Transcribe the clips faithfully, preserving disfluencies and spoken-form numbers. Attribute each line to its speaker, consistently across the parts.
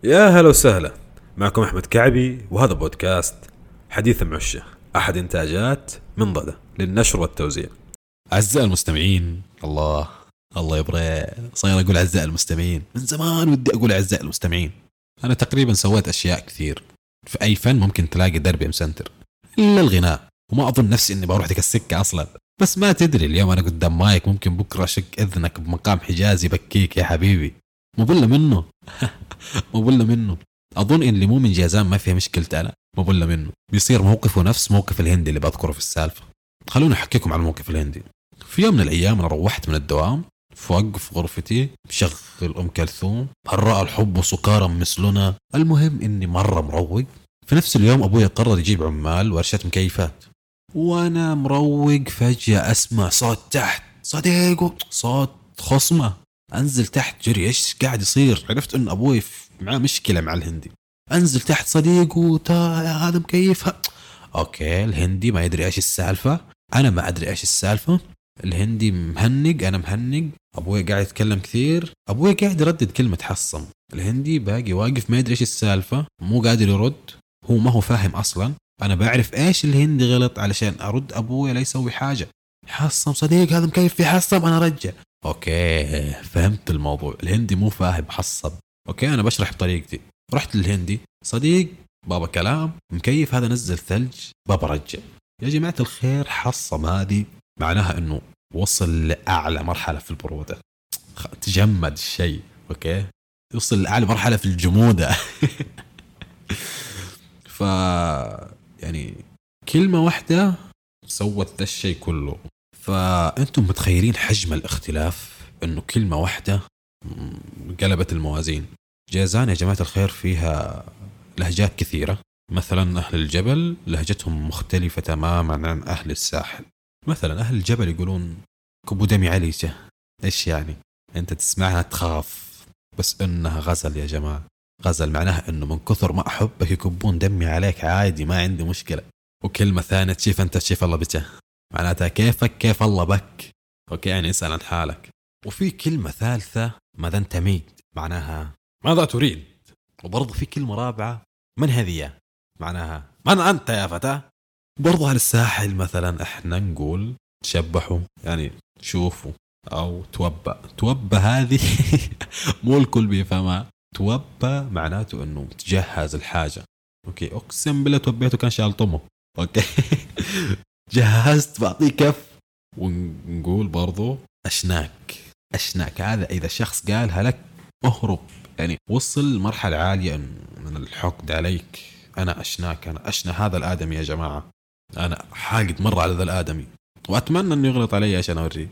Speaker 1: يا هلا وسهلا، معكم أحمد كعبي وهذا بودكاست حديث معشه، أحد إنتاجات منضدة للنشر والتوزيع.
Speaker 2: أعزائي المستمعين، الله الله يبري صاير أقول أعزائي المستمعين من زمان، ودي أقول أعزائي المستمعين. أنا تقريبا سويت أشياء كثير في أي فن ممكن تلاقي دربي مسنتر إلا الغناء، وما أظن نفسي إني بروح ذيك السكة أصلا. بس ما تدري، اليوم أنا قدام مايك ممكن بكرة شك إذنك بمقام حجازي بكيك يا حبيبي. مبلة منه مبلة منه. أظن إن اللي مو من جازان ما فيها مشكلة، أنا مبلة منه. بيصير موقفه نفس موقف الهندي اللي بذكره في السالفة. خلوني أحكيكم عن الموقف الهندي. في يوم من الأيام أنا روحت من الدوام، فوق في غرفتي بشغل أم كلثوم، هراء الحب وسكارى مثلنا. المهم إني مرة مروق. في نفس اليوم أبوي قرر يجيب عمال ورشة مكيفات، وأنا مروق فجأة أسمع صوت تحت، صديقه صوت خصمة. أنزل تحت جري، إيش قاعد يصير؟ عرفت إن أبوي معاه مشكلة مع الهندي. أنزل تحت، صديقه تا هذا مكيفها. أوكي، الهندي ما يدري إيش السالفة، أنا ما أدري إيش السالفة. الهندي مهنج، أنا مهنج. أبوي قاعد يتكلم كثير، أبوي قاعد يردد كلمة حصم. الهندي باقي واقف ما يدري إيش السالفة، مو قادر يرد، هو ما هو فاهم أصلا. أنا بعرف إيش الهندي غلط علشان أرد أبوي لا يسوي حاجة. حصم صديق، هذا مكيف في حصم، أنا رجع. أوكي فهمت الموضوع، الهندي مو فاهم حصب. أوكي أنا بشرح بطريقتي. رحت للهندي، صديق بابا كلام مكيف هذا نزل ثلج، بابا رجع. يا جماعة الخير، حصم هذه معناها إنه وصل لأعلى مرحلة في البرودة، تجمد الشيء. أوكي، يوصل لأعلى مرحلة في الجمودة. ف يعني كلمة واحدة سوت ذا الشيء كله. فأنتم متخيلين حجم الاختلاف، إنه كلمة واحدة قلبت الموازين. جازان يا جماعة الخير فيها لهجات كثيرة. مثلا أهل الجبل لهجتهم مختلفة تماما عن أهل الساحل. مثلا أهل الجبل يقولون كبو دمي عليك. إيش يعني؟ أنت تسمعها تخاف، بس إنها غزل يا جماعة. غزل معناها إنه من كثر ما أحبك يكبون دمي عليك، عادي ما عندي مشكلة. وكلمة ثانية، تشيف أنت تشيف الله بك، معناتها كيفك كيف الله بك. أوكي، يعني اسأل عن حالك. وفي كلمة ثالثة، ماذا أنت ميت، معناها ماذا تريد. وبرضه في كلمة رابعة، من هذه، معناها من أنت يا فتى. برضه على الساحل مثلا احنا نقول تشبحوا، يعني شوفوا، أو توبة. توبة هذه مو الكل بيفهمها. توبة معناته إنه تجهز الحاجة. أوكي، أقسم بالله توبيته كان شال طمه. أوكي. جهزت بعطيه كف. ونقول برضو أشناك. أشناك هذا إذا شخص قالها لك أهرب، يعني وصل مرحلة عالية من الحقد عليك. أنا أشناك، أنا أشنى هذا الآدمي يا جماعة، أنا حاقد مرة على ذا الآدمي، وأتمنى أنه يغلط علي عشان أوريه.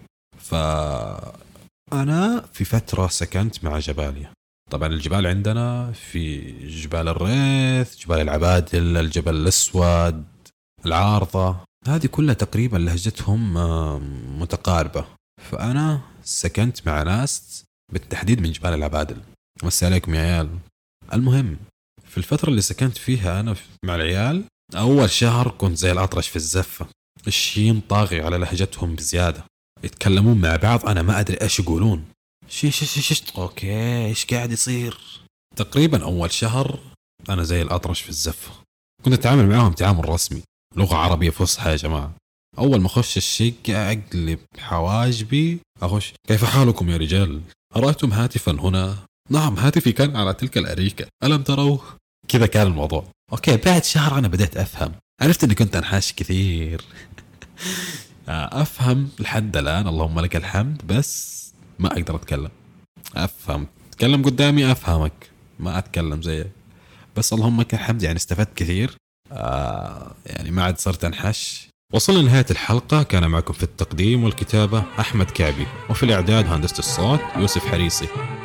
Speaker 2: فأنا في فترة سكنت مع جبالية. طبعا الجبال عندنا في جبال الريث، جبال العبادل، الجبل الأسود، العارضة، هذه كلها تقريبا لهجتهم متقاربة. فأنا سكنت مع ناس بالتحديد من جبال العبادل. مسي عليكم يا عيال. المهم في الفترة اللي سكنت فيها أنا مع العيال، أول شهر كنت زي الأطرش في الزفة. الشين طاغي على لهجتهم بزيادة، يتكلمون مع بعض أنا ما أدري إيش يقولون. شيش شيش شيش أوكي إيش قاعد يصير. تقريبا أول شهر أنا زي الأطرش في الزفة، كنت أتعامل معهم تعامل رسمي، لغة عربية فصحى يا جماعة. أول ما أخش الشقة أقلب حواجبي، أخش كيف حالكم يا رجال؟ أرأيتم هاتفا هنا؟ نعم هاتفي كان على تلك الأريكة، ألم تروه؟ كذا كان الموضوع. أوكي، بعد شهر أنا بدأت أفهم، عرفت أني كنت أنحاش كثير. أفهم لحد الآن اللهم لك الحمد، بس ما أقدر أتكلم. أفهم تكلم قدامي أفهمك، ما أتكلم زيك، بس اللهم لك الحمد يعني استفدت كثير. آه يعني ما عاد صرت أنحش. وصلنا لنهاية الحلقة. كان معكم في التقديم والكتابة أحمد كعبي، وفي الإعداد هندسة الصوت يوسف حريصي.